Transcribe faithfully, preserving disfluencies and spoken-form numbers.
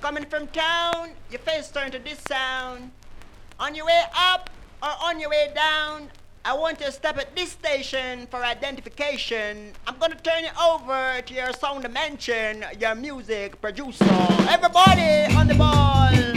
coming from town, your face turn to this sound. On your way up or on your way down, I want you to stop at this station for identification. I'm gonna turn you over to your sound dimension, your music producer. Everybody on the ball!